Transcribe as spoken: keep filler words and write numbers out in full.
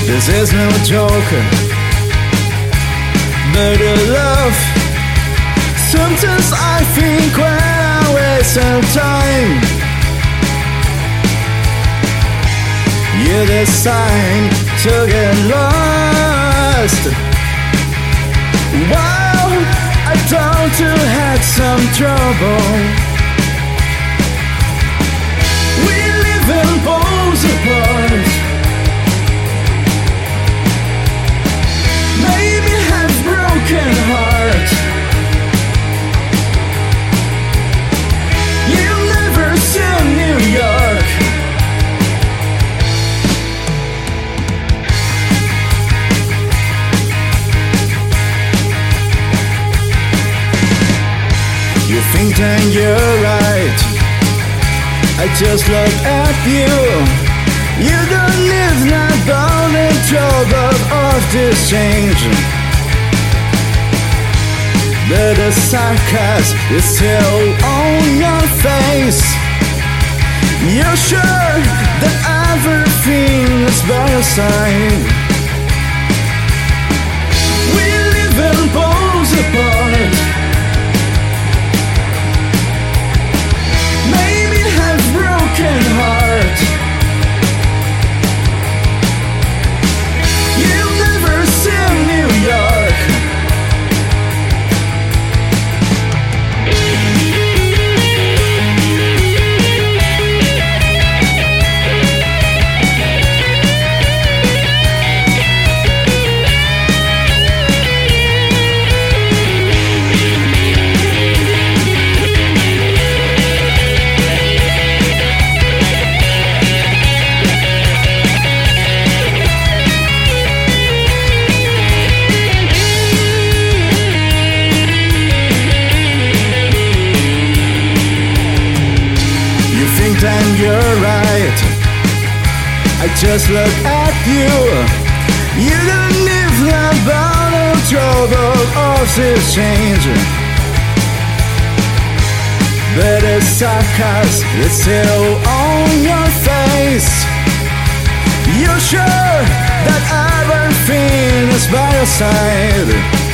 This is no joke, but a love. Sometimes I think when I waste some time, you're the sign to get lost. Wow, I thought you had some trouble. We live in poles apart. Maybe have broken heart. You never see New York. You think that you're right. I just look at you. You don't live not down in trouble of this change. But the sarcasm is still on your face. You're sure that everything is by your side. We live in poles apart. Maybe have broken heart. You'll never see New York. And you're right. I just look at you. You don't live about the trouble of this change. But the sarcasm is still on your face. You're sure that everything is by your side.